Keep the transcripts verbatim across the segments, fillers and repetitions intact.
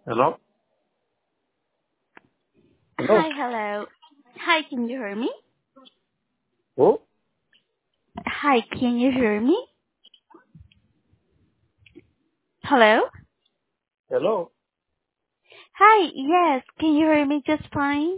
Hello? Hello? Hi, hello. Hi, can you hear me? Who? Hi, can you hear me? Hello? Hello? Hi, yes, can you hear me just fine?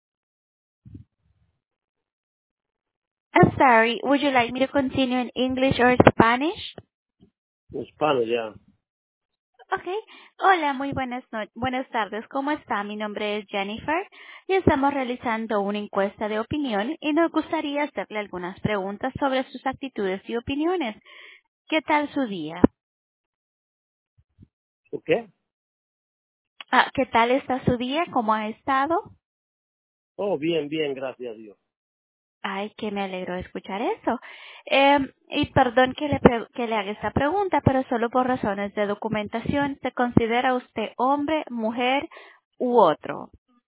I'm sorry, would you like me to continue in English or Spanish? Spanish, ya. Okay. Hola, muy buenas no buenas tardes. ¿Cómo está? Mi nombre es Jennifer y estamos realizando una encuesta de opinión y nos gustaría hacerle algunas preguntas sobre sus actitudes y opiniones. ¿Qué tal su día? ¿Tú qué? Ah, ¿qué tal está su día? ¿Cómo ha estado? Oh, bien, bien, gracias a Dios. Ay, que me alegro de escuchar eso. Eh, y perdón que le, pre- que le haga esta pregunta, pero solo por razones de documentación, ¿se considera usted hombre, mujer u otro?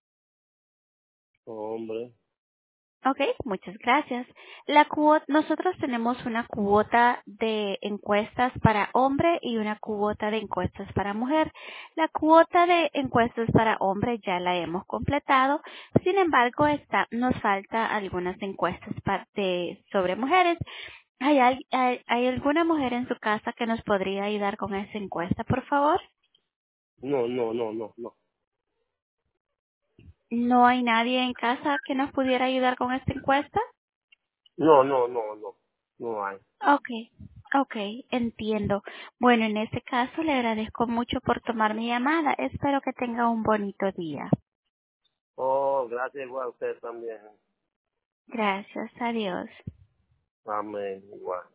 Oh, hombre. Ok, muchas gracias. La cuota, nosotros tenemos una cuota de encuestas para hombre y una cuota de encuestas para mujer. La cuota de encuestas para hombre ya la hemos completado. Sin embargo, está, nos falta algunas encuestas pa- de- sobre mujeres. ¿Hay, al- hay, hay alguna mujer en su casa que nos podría ayudar con esa encuesta, por favor? No, no, no, no, no. ¿No hay nadie en casa que nos pudiera ayudar con esta encuesta? No, no, no, no. No hay. Okay, okay, entiendo. Bueno, en ese caso le agradezco mucho por tomar mi llamada. Espero que tenga un bonito día. Oh, gracias igual a usted también. Gracias, adiós. Amén, igual.